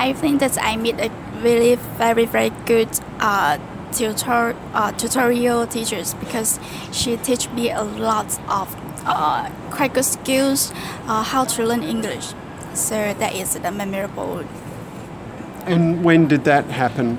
I think that I meet a really very good tutorial teachers because she teach me a lot of quite good skills how to learn English. So that is the memorable. And when did that happen?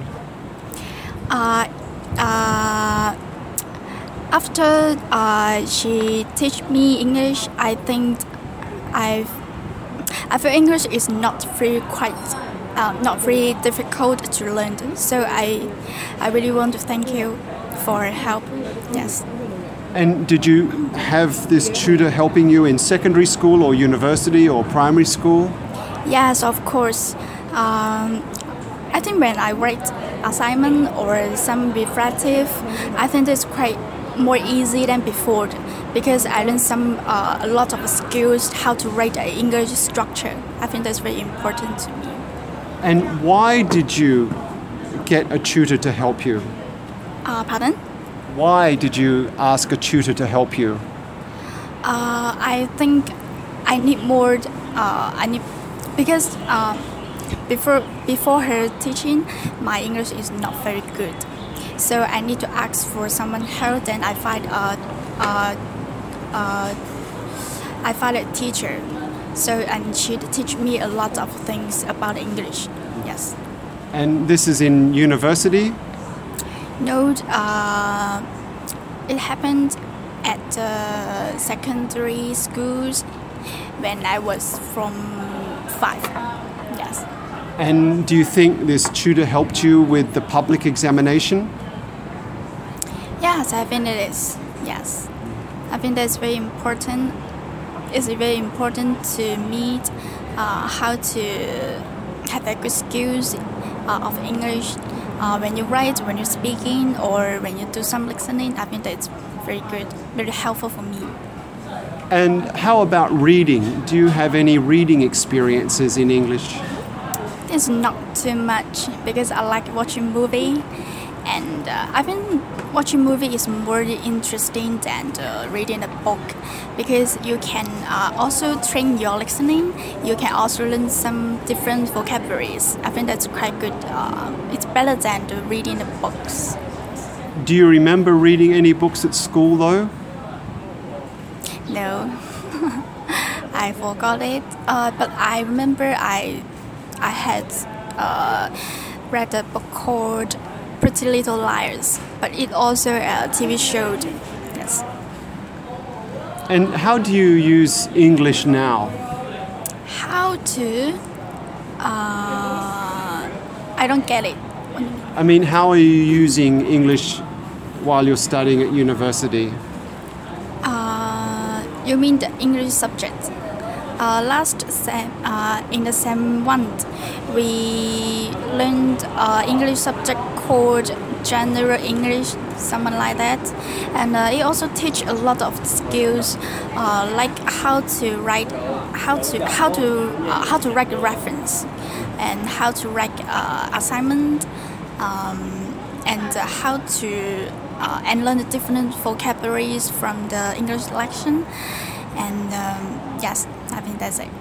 After she teach me English, I think I feel English is not very difficult to learn. So I really want to thank you for help. Yes. And did you have this tutor helping you in secondary school or university or primary school? Yes, of course. I think when I write assignment or some reflective, I think it's quite more easy than before because I learned a lot of skills how to write an English structure. I think that's very important to me. And why did you get a tutor to help you? Pardon? Why did you ask a tutor to help you? I think I need more. Because before her teaching, my English is not very good. So I need to ask for someone help. Then I find a teacher. So and she teach me a lot of things about English. Yes. And this is in university? No, it happened at secondary schools when I was from 5. Yes. And do you think this tutor helped you with the public examination? Yes, I think it is. Yes. I think that's very important. It's very important to meet how to have a good skills of English when you write, when you're speaking, or when you do some listening. I think that's very good, very helpful for me. And how about reading? Do you have any reading experiences in English? It's not too much because I like watching movie, and I think watching movie is more interesting than reading a book because you can also train your listening. You can also learn some different vocabularies. I think that's quite good. It's better than reading the books. Do you remember reading any books at school though? No, I forgot it. But I remember I had read a book called Pretty Little Liars, but it also a TV show. Yes. And how do you use English now? How to? I don't get it. I mean, how are you using English while you're studying at university? You mean the English subject? Last sem, in the sem 1, we learned English subject called General English, something like that, and it also teach a lot of skills, like how to write, how to write a reference, and how to write assignment, and how to and learn the different vocabularies from the English lesson, and yes, I think that's it.